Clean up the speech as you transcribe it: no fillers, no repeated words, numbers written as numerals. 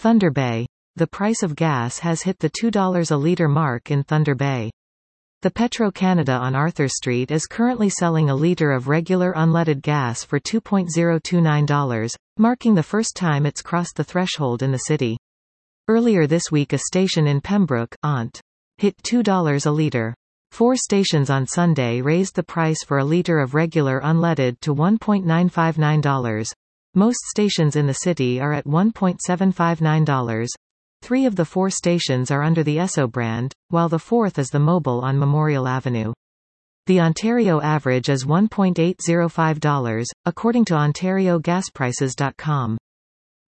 Thunder Bay. The price of gas has hit the $2 a litre mark in Thunder Bay. The Petro-Canada on Arthur Street is currently selling a litre of regular unleaded gas for $2.029, marking the first time it's crossed the threshold in the city. Earlier this week a station in Pembroke, Ont. hit $2 a litre. 4 stations on Sunday raised the price for a litre of regular unleaded to $1.959. Most stations in the city are at $1.759. 3 of the 4 stations are under the Esso brand, while the 4th is the Mobil on Memorial Avenue. The Ontario average is $1.805, according to OntarioGasPrices.com.